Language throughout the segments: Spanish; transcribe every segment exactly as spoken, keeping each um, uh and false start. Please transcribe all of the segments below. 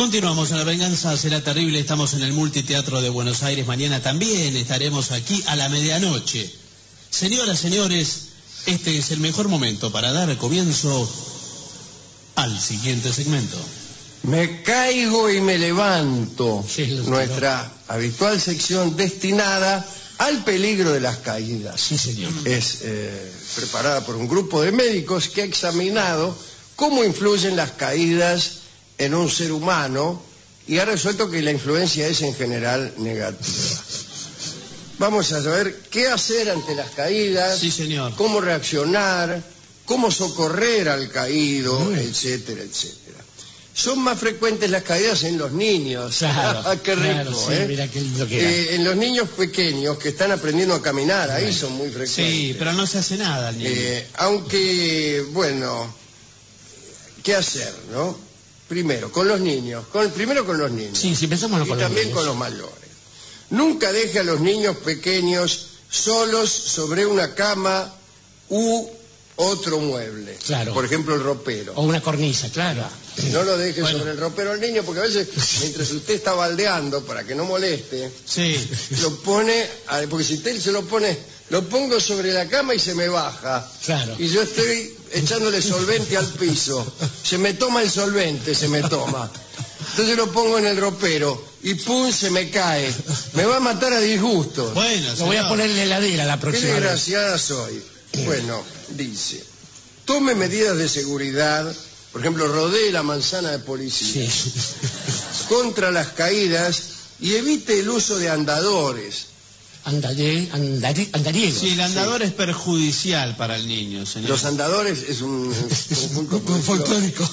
Continuamos en La Venganza Será Terrible. Estamos en el Multiteatro de Buenos Aires. Mañana también estaremos aquí a la medianoche. Señoras, señores, este es el mejor momento para dar comienzo al siguiente segmento. Me caigo y me levanto. Sí, nuestra habitual sección destinada al peligro de las caídas. Sí, señor. Es eh, preparada por un grupo de médicos que ha examinado cómo influyen las caídas en un ser humano y ha resuelto que la influencia es en general negativa. Vamos a saber qué hacer ante las caídas, sí, señor. Cómo reaccionar, cómo socorrer al caído, mm. etcétera, etcétera. Son más frecuentes las caídas en los niños. Claro, qué rico, claro, sí, ¿eh? Mira qué lindo que era. Eh, en los niños pequeños que están aprendiendo a caminar, ahí son muy frecuentes. Sí, pero no se hace nada al niño. Eh, aunque, bueno, ¿qué hacer, no? Primero, con los niños. Con, primero con los niños. Sí, sí, pensámoslo con y los también niños. con los mayores. Nunca deje a los niños pequeños solos sobre una cama u otro mueble. Claro. Por ejemplo, el ropero. O una cornisa, claro. No lo deje bueno. sobre el ropero al niño, porque a veces, mientras usted está baldeando, para que no moleste, sí. lo pone, porque si usted se lo pone, lo pongo sobre la cama y se me baja. Claro. Y yo estoy echándole solvente al piso. Se me toma el solvente, se me toma. Entonces lo pongo en el ropero y pum, se me cae. Me va a matar a disgusto. Bueno, lo voy a poner en la heladera la próxima Qué vez. desgraciada soy. Bueno, dice, tome medidas de seguridad, por ejemplo, rodee la manzana de policía, sí. contra las caídas y evite el uso de andadores. Andallé, andallé, andariegos. Sí, el andador sí. es perjudicial para el niño, señor. Los andadores es un conjunto folclórico.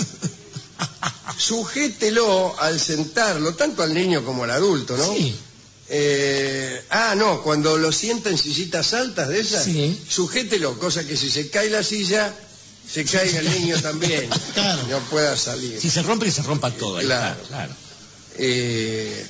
Sujételo al sentarlo, tanto al niño como al adulto, ¿no? Sí. Eh, ah, no, cuando lo sienta en sillitas altas de esas, sí. sujételo, cosa que si se cae la silla, se caiga el niño también. Claro. No pueda salir. Si se rompe, que se rompa todo. Eh, claro. claro, claro. Eh,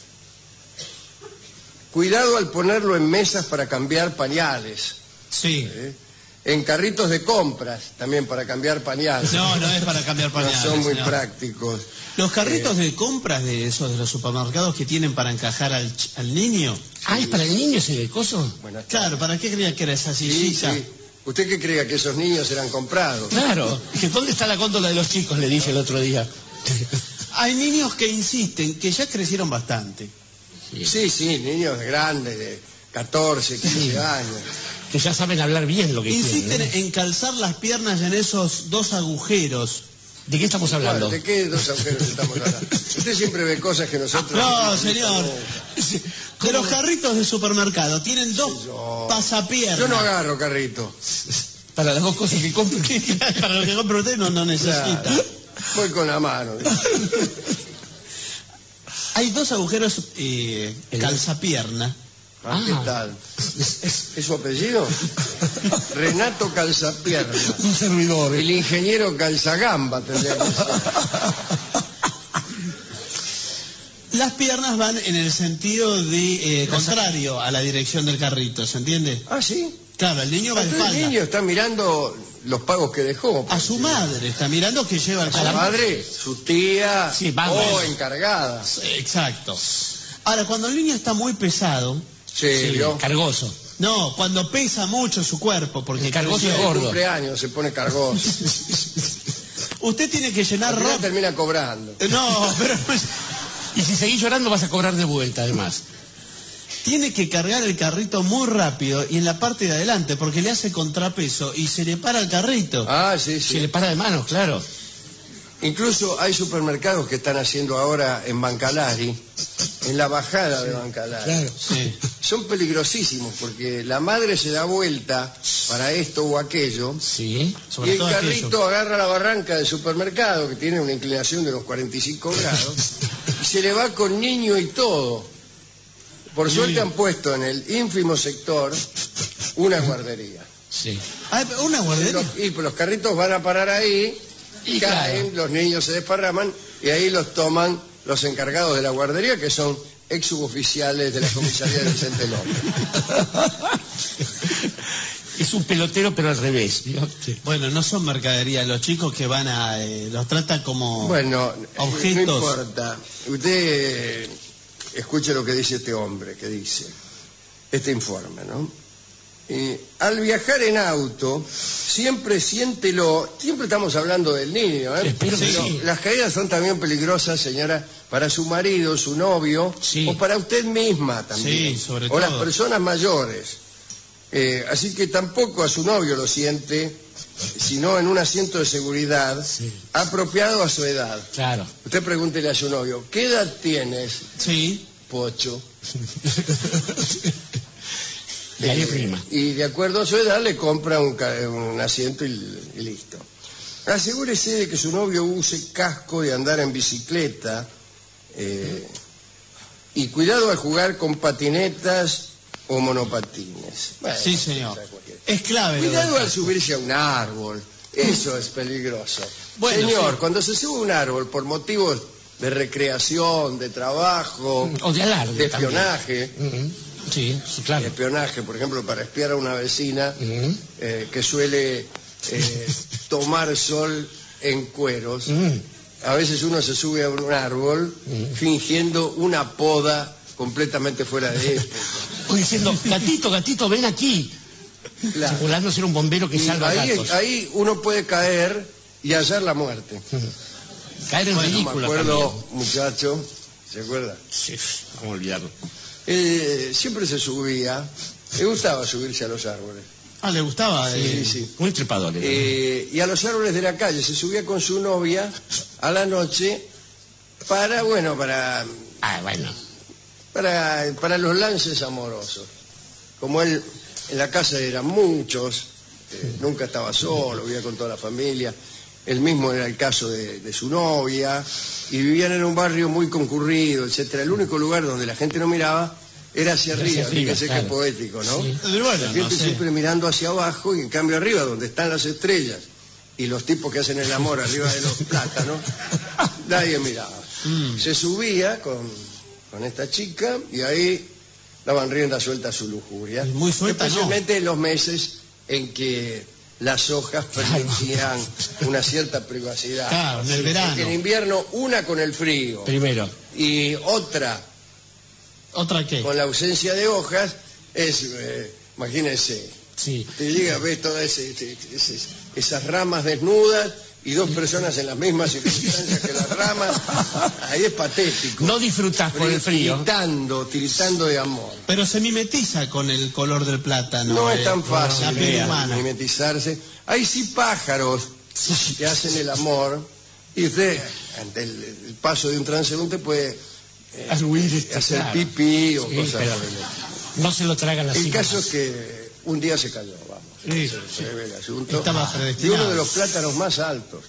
cuidado al ponerlo en mesas para cambiar pañales. Sí. ¿Eh? En carritos de compras, también para cambiar pañales. No, no es para cambiar pañales. No son muy señor. prácticos. Los carritos eh, de compras de esos de los supermercados que tienen para encajar al, al niño. Ah, ¿es para el niño ese coso? Buenas Claro, ¿para qué creía que era esa sillita? Sí, sí. ¿Usted qué creía que esos niños eran comprados? Claro. ¿Dónde está la góndola de los chicos? Le dije el otro día. Hay niños que insisten, que ya crecieron bastante. Sí, sí, sí niños grandes de catorce, quince sí. años. Que ya saben hablar bien lo que insisten quieren, ¿eh? en calzar las piernas en esos dos agujeros. ¿De qué estamos hablando? ¿De qué dos agujeros estamos hablando? Usted siempre ve cosas que nosotros... No, no señor. De los carritos de supermercado tienen dos yo... pasapiernas. Yo no agarro carrito. Para las dos cosas que compro. Para lo que compra usted no, no necesita. Claro. Voy con la mano. Hay dos agujeros eh, calzapierna. Ah, ¿qué tal? ¿Es su apellido? Renato Calzapierna. Un servidor. El ingeniero Calzagamba tendría que ser. Las piernas van en el sentido de eh, contrario a la dirección del carrito, ¿se entiende? Ah, ¿sí? Claro, el niño va de espalda. El niño está mirando los pagos que dejó. A su madre, está mirando que lleva el carrito. ¿A la madre? Su tía sí, o bueno. encargada. Exacto. Ahora, cuando el niño está muy pesado... Sí, sí, cargoso. No, cuando pesa mucho su cuerpo, porque el cargoso es gordo. El cumpleaños se pone cargoso. Usted tiene que llenar ropa. Termina cobrando. No, pero y si seguís llorando vas a cobrar de vuelta, además. Tiene que cargar el carrito muy rápido y en la parte de adelante, porque le hace contrapeso y se le para el carrito. Ah, sí, sí. Se le para de manos, claro. Incluso hay supermercados que están haciendo ahora en Bancalari, en la bajada de Bancalari. Claro, sí. Son peligrosísimos porque la madre se da vuelta para esto o aquello, sí, y el carrito aquello. agarra la barranca del supermercado, que tiene una inclinación de unos cuarenta y cinco grados, y se le va con niño y todo. Por suerte sí. han puesto en el ínfimo sector una guardería. Sí. Ah, ¿una guardería? Los, y pues los carritos van a parar ahí, y caen, claro. Los niños se desparraman, y ahí los toman los encargados de la guardería, que son ex suboficiales de la comisaría de Vicente López. Es un pelotero, pero al revés, ¿no? Sí. Bueno, no son mercadería, los chicos que van a... Eh, los tratan como Bueno, objetos. no importa. Usted eh, escuche lo que dice este hombre, que dice, este informe, ¿no? Eh, al viajar en auto, siempre siéntelo, siempre estamos hablando del niño, ¿eh? Espero que Pero sí. las caídas son también peligrosas, señora, para su marido, su novio, Sí. o para usted misma también, Sí, sobre o todo. las personas mayores. Eh, así que tampoco a su novio lo siente, sino en un asiento de seguridad Sí. apropiado a su edad. Claro. Usted pregúntele a su novio, ¿qué edad tienes, Sí. Pocho? Y ahí Eh, rima. y de acuerdo a su edad le compra un, ca- un asiento y, y listo. Asegúrese de que su novio use casco de andar en bicicleta eh, y cuidado al jugar con patinetas o monopatines. Bueno, Sí, señor. o sea, cualquier- Es clave. lo Cuidado del al subirse a un árbol, eso es peligroso. Bueno, Señor, sí. cuando se sube a un árbol por motivos de recreación, de trabajo, O de alarde de también. espionaje, Ujú. Sí, sí, claro. espionaje, por ejemplo, para espiar a una vecina Ujú. eh, que suele eh, tomar sol en cueros. Ujú. A veces uno se sube a un árbol Mm. fingiendo una poda completamente fuera de época. O diciendo, gatito, gatito, ven aquí. Claro. Simulando ser un bombero que Y salva ahí, gatos. ahí uno puede caer y hallar la muerte. Ujú. Caer en Bueno, me ridículo acuerdo, también. muchacho, ¿se acuerda? Sí, vamos a olvidarlo. Eh, siempre se subía, le gustaba subirse a los árboles. Ah, ¿le gustaba? Sí, eh? sí. Muy trepador. era. Eh, y a los árboles de la calle se subía con su novia a la noche para, bueno, para, Ah, bueno. para, para los lances amorosos. Como él en la casa eran muchos, eh, nunca estaba solo, vivía con toda la familia. Él mismo era el caso de, de su novia y vivían en un barrio muy concurrido, etcétera. El único lugar donde la gente no miraba era hacia Hacia arriba, arriba, fíjese claro. qué poético, ¿no? Sí. Eh, Bueno, La gente no sé. siempre mirando hacia abajo y en cambio arriba, donde están las estrellas y los tipos que hacen el amor arriba de los plátanos, nadie miraba. Mm. Se subía con, con esta chica y ahí daban rienda suelta a su lujuria. Y muy suelta, no. Especialmente en los meses en que las hojas permitían una cierta privacidad. Claro, en el verano. En invierno una con el frío Primero. y otra ¿Otra qué? con la ausencia de hojas es, eh, imagínense, Sí. te llega, ves todas ese- ese- ese- esas ramas desnudas y dos personas en las mismas circunstancias que las ramas, ahí es patético. No disfrutás por el frío. Tiritando, tiritando de amor. Pero se mimetiza con el color del plátano. No eh, es tan fácil La piel eh, humana. mimetizarse. Hay sí pájaros que hacen el amor y usted, ante el, el paso de un transeúnte, puede eh, Al huir, este, hacer claro. pipí o Sí, cosas pero por el estilo. no se lo tragan las El címanas. caso es que un día se cayó, vamos. Sí, Se- se sí. ve el asunto. Estaba De predestinado. uno de los plátanos más altos.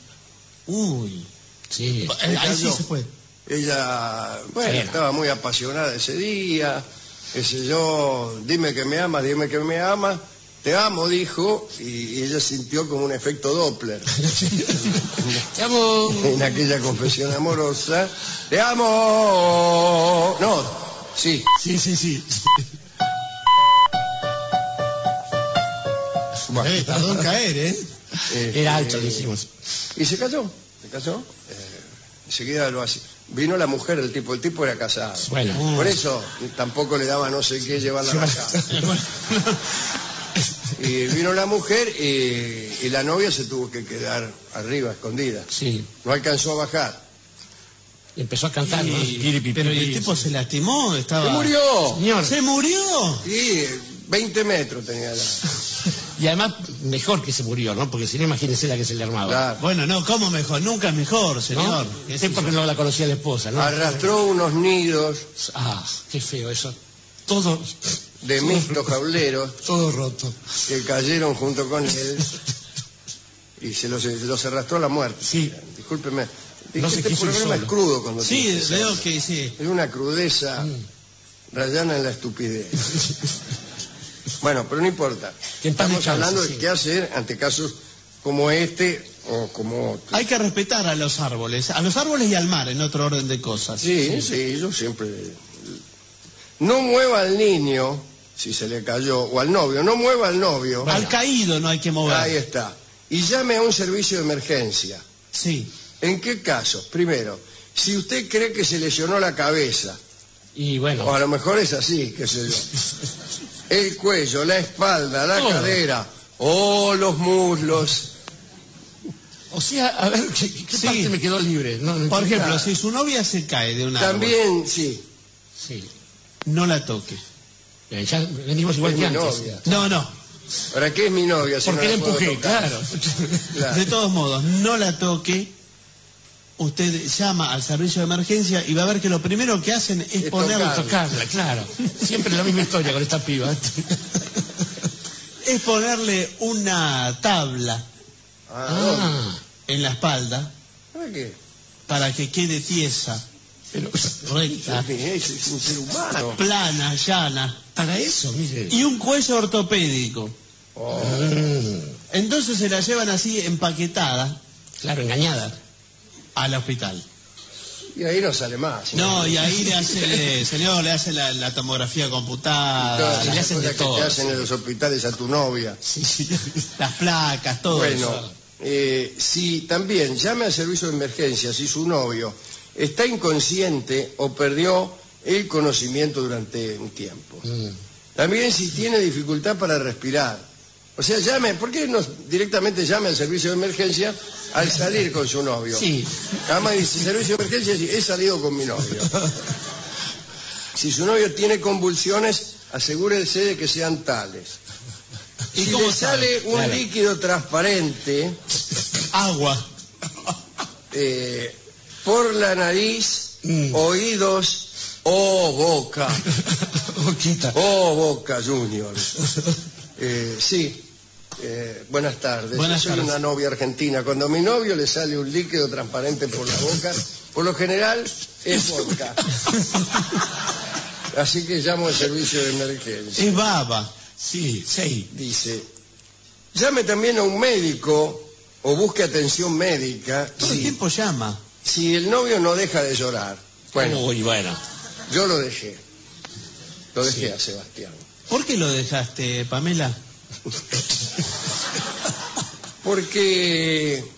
Uy. Sí. Eh, Ahí sí cayó. se fue. Ella, bueno, Sí. estaba muy apasionada ese día, qué sé yo, dime que me amas, dime que me amas, te amo, dijo, y ella sintió como un efecto Doppler Te amo. en aquella confesión amorosa, te amo, no, sí, Sí, sí, sí. bueno, Eh, tardó en caer, ¿eh? este, Era alto, le hicimos. y se cayó, se cayó, eh, enseguida lo hace. Vino la mujer, el tipo, el tipo era casado. Bueno. Por eso tampoco le daba no sé qué llevarla a la casa. Y vino la mujer y, y la novia se tuvo que quedar arriba, escondida. Sí. No alcanzó a bajar. Empezó a cantar, ¿no? Y- Piri, pi, pero pi, el pi. tipo se lastimó, estaba... ¡Se murió! Señor. ¡Se murió! Sí, veinte metros tenía la... Y además, mejor que se murió, ¿no? Porque si no, imagínese la que se le armaba. Claro. Bueno, no, ¿cómo mejor? Nunca es mejor, ¿No? señor. ¿Qué Sí, sé porque yo? no la conocía la esposa, ¿no? Arrastró unos nidos Ah, qué feo eso. Todo, de mixtos jauleros todo roto. que cayeron junto con él y se los, los arrastró a la muerte. Sí. Discúlpeme. No se este quiso ir programa es solo. crudo cuando Sí, tiene que ser. veo que sí. Es una crudeza Mm. rayana en la estupidez. Bueno, pero no importa. Que en paz Estamos descanse, hablando de sí. qué hacer ante casos como este o como otro. Hay que respetar a los árboles, a los árboles y al mar, en otro orden de cosas. Sí, sí, yo siempre... No mueva al niño si se le cayó, o al novio. No mueva al novio. Bueno. Al caído no hay que mover. Ahí está. Y llame a un servicio de emergencia. Sí. ¿En qué casos? Primero, si usted cree que se lesionó la cabeza. Y bueno. O a lo mejor es así, qué sé yo. El cuello, la espalda, la Todo. cadera, o los muslos. O sea, a ver, ¿qué, qué Sí. parte me quedó libre? No, no Por entiendo. ejemplo, si su novia se cae de un árbol, También, sí. Sí. no la toque. Eh, ya venimos igual Es que mi antes. novia. No, no. ¿Para qué es mi novia? Si Porque no le la puedo empujé, tocar? claro. Claro. De todos modos, no la toque. Usted llama al servicio de emergencia y va a ver que lo primero que hacen es, Es ponerle, tocar. Tocarla, claro. Siempre la misma historia con esta piba. es ponerle una tabla Ah, Ah, en la espalda ¿para qué? para que quede tiesa, pero recta, Es, es un ser humano. plana, llana, para eso, mire. y un cuello ortopédico. Oh. Mm, Entonces se la llevan así empaquetada claro, engañada. al hospital. Y ahí no sale más. No, y ahí le hace, señor, le hace la, la tomografía computada, Todas le las hacen de cosas que todo, te hacen en los hospitales a tu novia. Sí, sí. las placas, todo Bueno, eso. eh, si también llame al servicio de emergencia si su novio está inconsciente o perdió el conocimiento durante un tiempo. Mm. También si tiene dificultad para respirar. O sea, llame, ¿por qué no directamente llame al servicio de emergencia al salir con su novio? Sí. Además dice, servicio de emergencia, sí, he salido con mi novio. Si su novio tiene convulsiones, asegúrese de que sean tales. ¿Y Si cómo le sabe? sale un Claro. líquido transparente Agua. eh, por la nariz, Mm. oídos o boca, Boquita. o boca, Junior. Eh, sí, eh, buenas tardes. Buenas Yo soy tardes. una novia argentina. Cuando a mi novio le sale un líquido transparente por la boca, por lo general es vodka. Así que llamo al servicio de emergencia. Es baba. Sí, sí. Dice, llame también a un médico o busque atención médica Todo el si, tiempo llama. si el novio no deja de llorar. Bueno, Uy, bueno. yo lo dejé. Lo dejé Sí. a Sebastián. ¿Por qué lo dejaste, Pamela? Porque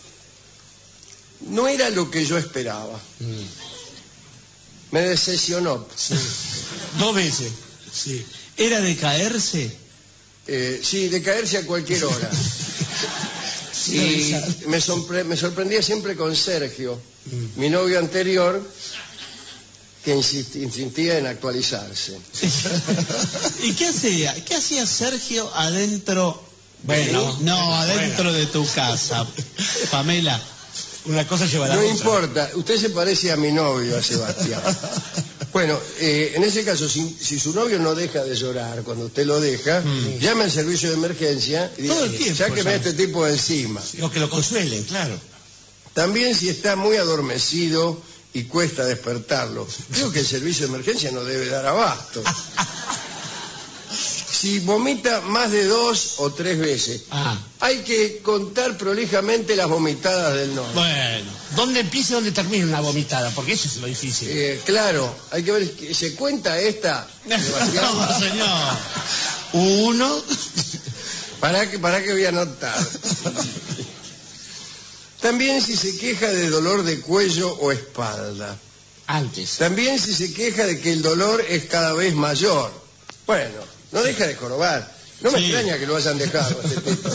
no era lo que yo esperaba. Mm. Me decepcionó. Sí. Dos veces. Sí. ¿Era de caerse? Eh, sí, de caerse a cualquier hora. Sí, Y avisar. me, sorpre- me sorprendía siempre con Sergio, Mm. mi novio anterior, que insist- insistía en actualizarse. ¿Y qué hacía? ¿Qué hacía Sergio adentro? Bueno, no, bueno, adentro bueno. de tu casa, Pamela. Una cosa lleva a la No otra. importa, usted se parece a mi novio, a Sebastián. Bueno, eh, en ese caso, si, si su novio no deja de llorar cuando usted lo deja, Mm. llame al servicio de emergencia y Todo diga, el tiempo sáqueme a llama. este tipo de encima. Digo, que lo consuelen, claro. También si está muy adormecido y cuesta despertarlo, creo que el servicio de emergencia no debe dar abasto. Si vomita más de dos o tres veces, Ah. hay que contar prolijamente las vomitadas del novio. Bueno, ¿Dónde empieza y dónde termina una vomitada? Porque eso es lo difícil. Eh, claro, hay que ver, ¿se cuenta esta? Sebastián? no, señor. Uno. ¿Para qué, para qué voy a anotar? También si se queja de dolor de cuello o espalda. Antes. También si se queja de que el dolor es cada vez mayor. Bueno, no deja de jorobar. No me Sí. extraña que lo hayan dejado a este tipo.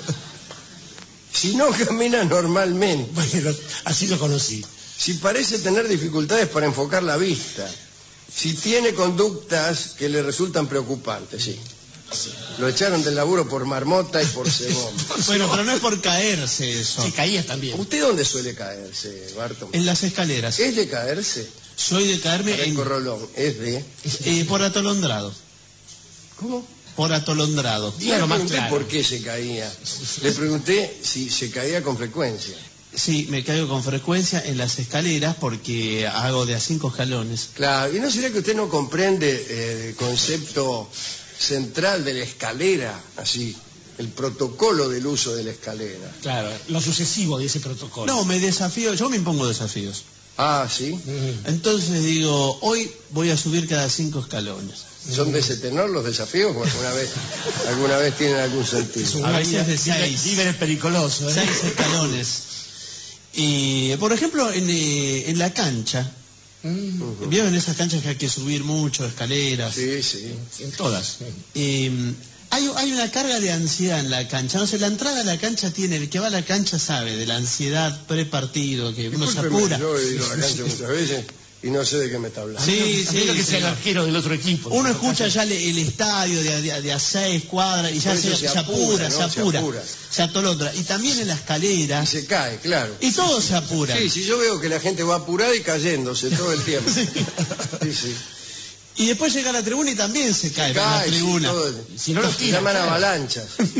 Si no camina normalmente. Bueno, así lo conocí. Si parece tener dificultades para enfocar la vista. Si tiene conductas que le resultan preocupantes, sí. Lo echaron del laburo por marmota y por cebón. Bueno, pero no es por caerse eso. Sí, caía también. ¿Usted dónde suele caerse, Barton? En las escaleras. ¿Es de caerse? Soy de caerme en, Parezco Rolón. ¿Es de? eh, por atolondrado. ¿Cómo? Por atolondrado. No Dígalo le más pregunté claro. por qué se caía. Le pregunté si se caía con frecuencia. Sí, me caigo con frecuencia en las escaleras porque hago de a cinco escalones. Claro, ¿y no será que usted no comprende eh, el concepto central de la escalera? Así, el protocolo del uso de la escalera. Claro, lo sucesivo de ese protocolo. No, me desafío, yo me impongo desafíos. Ah, sí. Entonces digo, hoy voy a subir cada cinco escalones. ¿Son de ese tenor los desafíos o alguna vez, alguna vez tienen algún sentido? A veces de seis. Viven es peligroso, ¿eh? Seis escalones. Y, por ejemplo, en, eh, en la cancha, Mm. ¿vieron esas canchas que hay que subir mucho, escaleras? Sí, sí. En todas. Eh, hay, hay una carga de ansiedad en la cancha. No sé, la entrada a la cancha tiene, el que va a la cancha sabe de la ansiedad prepartido, que uno se Discúlpeme, apura. yo he ido a la cancha muchas veces y no sé de qué me está hablando. Sí, A menos sí, que sea el señor. arquero del otro equipo. Uno escucha ya el, el estadio de, de, de a seis cuadras y ya Por se, eso se, se apura, apura, se ¿no? Se apura, apura. se atolondra. Y también en la escalera. Y se cae, claro. Y todo se apura. Sí, sí, yo veo que la gente va apurada y cayéndose todo el tiempo. Sí. Sí, sí. Y después llega a la tribuna y también se cae, por la Cae, sí, tribuna. todo, Si no los se tiran, llaman claro. avalanchas.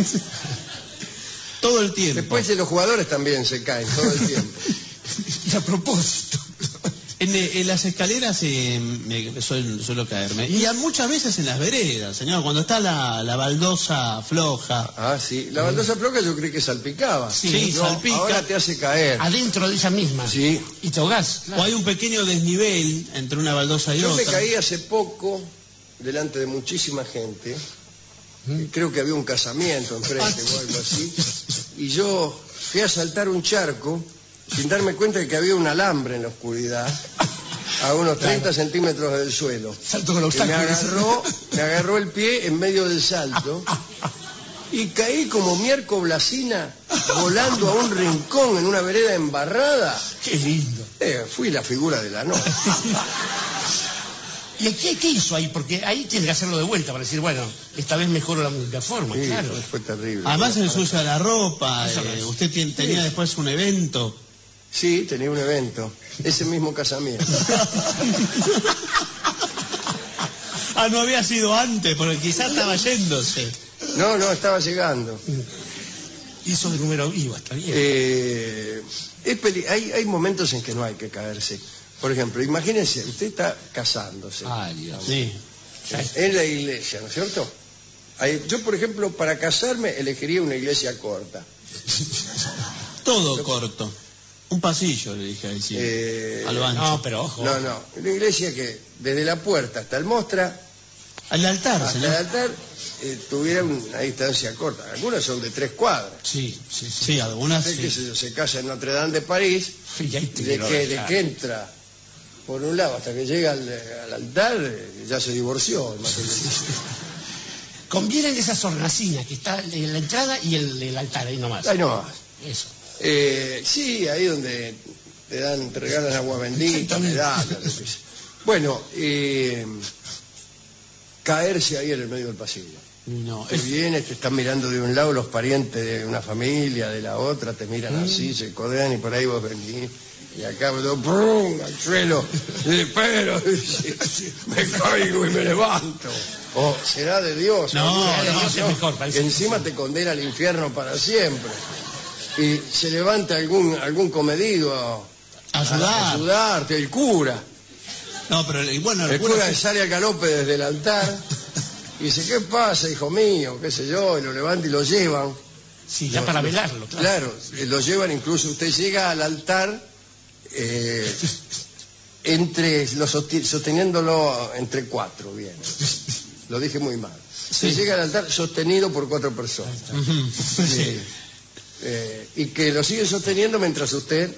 Todo el tiempo. Después los jugadores también se caen todo el tiempo. Y a propósito. En, eh, en las escaleras eh, me, suelo, suelo caerme. Y a, muchas veces en las veredas, señor, cuando está la, la baldosa floja. Ah, sí. La baldosa floja yo creí que salpicaba. Sí, No, salpica. ahora te hace caer. Adentro de ella misma. Sí. Y te ahogás. O hay un pequeño desnivel entre una baldosa y Yo me otra. caí hace poco delante de muchísima gente. Y creo que había un casamiento enfrente o algo así. Y yo fui a saltar un charco sin darme cuenta de que había un alambre en la oscuridad a unos treinta centímetros del suelo. Salto con Que me obstáculos. agarró, me agarró el pie en medio del salto y caí como miércoles blasina volando a un rincón en una vereda embarrada. Qué lindo. Eh, fui la figura de la noche. ¿Y qué, qué hizo ahí? Porque ahí tiene que hacerlo de vuelta para decir, bueno, esta vez mejoro la, la forma, Sí, claro. fue terrible. Además se ensucia la ropa. Eso eh, es. usted tiene- tenía después un evento. Sí, tenía un evento, ese mismo casamiento. Ah, no había sido antes, porque quizás estaba yéndose. No, no, estaba llegando. Hizo de número vivo, está bien. Eh, es peli- hay, hay momentos en que no hay que caerse. Por ejemplo, imagínense, usted está casándose Ay, Dios. Sí. en la iglesia, ¿no es cierto? Hay- yo, por ejemplo, para casarme elegiría una iglesia corta. Todo corto. Un pasillo, le dije ahí, sí. Eh, Al banco. No, pero ojo. No, no, una iglesia que desde la puerta hasta el mostra, Al altar, hasta el señor. altar, eh, tuviera una distancia corta. Algunas son de tres cuadras. Sí, sí, sí. Sí, algunas Usted, qué sí. sé yo, se casa en Notre Dame de París, Sí, ahí y te de quiero que, de dejar. que entra por un lado hasta que llega al, al altar, eh, ya se divorció. imagínese. Convienen esas hornacinas que está en la entrada y el, el altar, ahí nomás. Ahí no más. Eso. Eh, sí, ahí donde te dan, te regalan agua bendita, Exactamente. medallas, yo qué sé. Bueno, eh, caerse ahí en el medio del pasillo. No, Te es- vienes, te están mirando de un lado los parientes de una familia, de la otra, te miran así, se codean y por ahí vos venís. Y acá yo, ¡prum!, al suelo, y, pero me caigo y me levanto. O será de Dios. No, ¿no? de Dios es mejor, parece. Que encima te condena al infierno para siempre. Y se levanta algún algún comedido a, Ayudar. a ayudarte, el cura. No, pero y bueno, El el cura cura se- sale al galope desde el altar y dice, ¿qué pasa, hijo mío? ¿Qué sé yo? Y lo levanta y lo llevan. Sí, ya Lo- para lo- velarlo, claro. Claro, eh, lo llevan, incluso usted llega al altar eh, entre los sosti- sosteniéndolo entre cuatro, bien. Lo dije muy mal. Se Sí. llega al altar sostenido por cuatro personas. Ujú, sí. Eh, eh, y que lo sigue sosteniendo mientras usted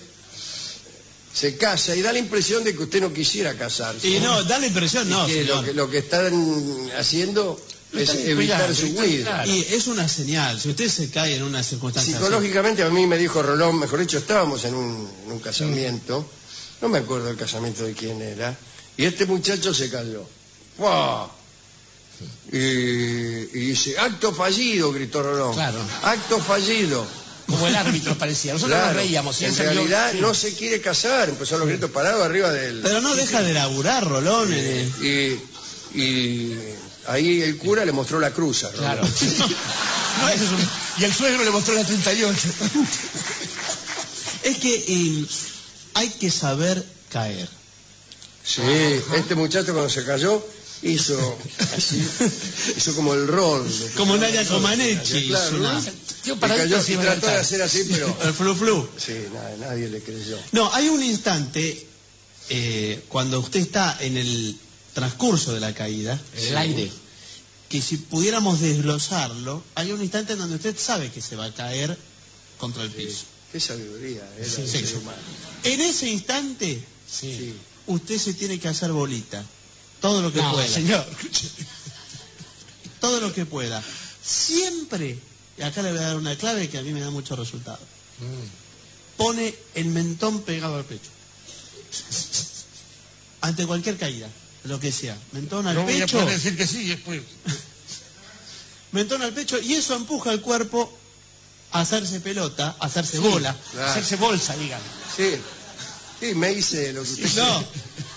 se casa y da la impresión de que usted no quisiera casarse. Y no, da la impresión, no, Y que lo, señor. que lo que están haciendo Lo es están evitar cuidando, su están- huida. claro. Y es una señal, si usted se cae en una circunstancia así. Psicológicamente a mí me dijo Rolón, mejor dicho, estábamos en un, en un casamiento, no me acuerdo el casamiento de quién era, y este muchacho se cayó. ¡Wow! Y, y dice, acto fallido, gritó Rolón. Claro. Acto fallido. Como el árbitro parecía. Nosotros Claro. nos reíamos. y él En salió- realidad sí. no se quiere casar, empezó los gritos parados arriba del... Pero no deja de laburar, Rolón. eh. Y, y ahí el cura le mostró la cruz a Rolón. Claro. No, eso es un- Y el suegro le mostró la treinta y ocho. Es que eh, hay que saber caer. Sí, este muchacho cuando se cayó hizo así, hizo como el rol. de- Como Nadia Comaneci, Claro, hizo una- ¿no? Tío, Se para cayó adentro se y iba a trató de levantar. hacer así, pero El flu flu. sí, nada, nadie le creyó. No, hay un instante eh, cuando usted está en el transcurso de la caída, el sí. aire, que si pudiéramos desglosarlo, hay un instante en donde usted sabe que se va a caer contra el piso. Sí. Qué sabiduría, ¿eh? Sí, sí, sí. En ese instante, sí. usted se tiene que hacer bolita. Todo lo que no, pueda. Señor. Todo lo que pueda. Siempre, y acá le voy a dar una clave que a mí me da mucho resultado. Mm. Pone el mentón pegado al pecho. Ante cualquier caída, lo que sea. Mentón al no pecho. No voy a poder decir que sí después. Mentón al pecho y eso empuja al cuerpo a hacerse pelota, a hacerse sí, bola. Claro. Hacerse bolsa, digamos. Sí, sí, me hice lo que usted sí, no.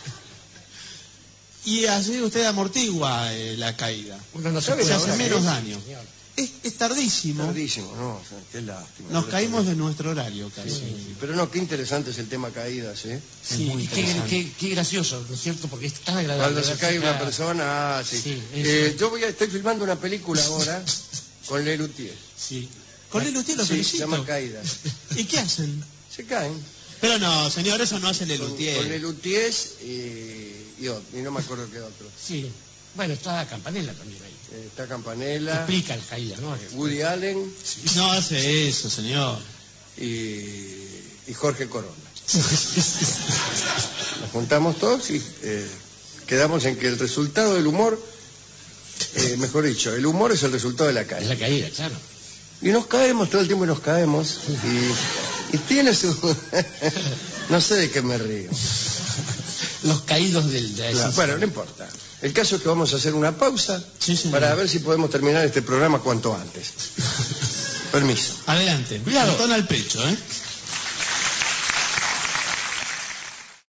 Y así usted amortigua eh, la caída. Uno no se puede hacer menos daño. Es, es tardísimo. Tardísimo, no, o sea, qué lástima. Nos caímos de nuestro horario casi. Sí, sí. Pero no, qué interesante es el tema caídas, ¿eh? Sí, y qué, qué, qué gracioso, ¿no es cierto? Porque es tan agradable. Cuando se cae una persona, ah, sí. sí eh, yo voy a, estoy filmando una película ahora con Lelutier. Sí. Con Lelutier lo sí, felicito. se llama Caídas. ¿Y qué hacen? Se caen. Pero no, señor, eso no hace Lelutier. Con, con Lelutier y, y, otro, y no me acuerdo qué otro. Sí. Bueno, está Campanella también ahí. Eh, está Campanella. Explica el caída, ¿no? Woody Allen. Sí. No hace eso, señor. Y, y Jorge Corona. Nos juntamos todos y eh, quedamos en que el resultado del humor, eh, mejor dicho, el humor es el resultado de la caída. Es la caída, claro. Y nos caemos, todo el tiempo nos caemos. Y, y tiene su... no sé de qué me río. Los caídos del... De claro, bueno, no importa. El caso es que vamos a hacer una pausa sí, para ver si podemos terminar este programa cuanto antes. Permiso. Adelante. Mentón al pecho, ¿eh?